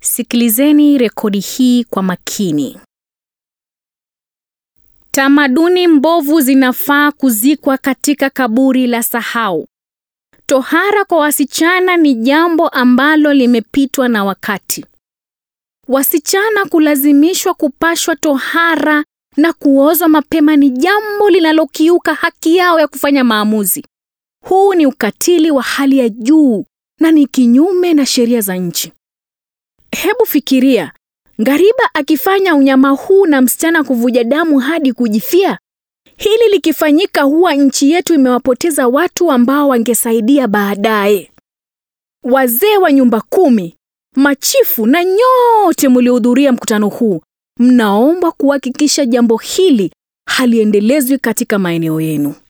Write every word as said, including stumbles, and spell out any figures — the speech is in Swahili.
Sikilizeni rekodi hii kwa makini. Tamaduni mbovu zinafaa kuzikwa katika kaburi la sahau. Tohara kwa wasichana ni jambo ambalo limepitwa na wakati. Wasichana kulazimishwa kupashwa tohara na kuozwa mapema ni jambo linalokiuka haki yao ya kufanya maamuzi. Huu ni ukatili wa hali ya juu na ni kinyume na sheria za nchi. Hebu fikiria, ngariba akifanya unyama huu na msichana kuvuja damu hadi kujifia. Hili likifanyika huwa nchi yetu imewapoteza watu ambao wangesaidia baadaye. Wazee wa nyumba kumi, machifu na nyote mliohudhuria mkutano huu, mnaomba kuhakikisha jambo hili haliendelezwi katika maeneo yenu.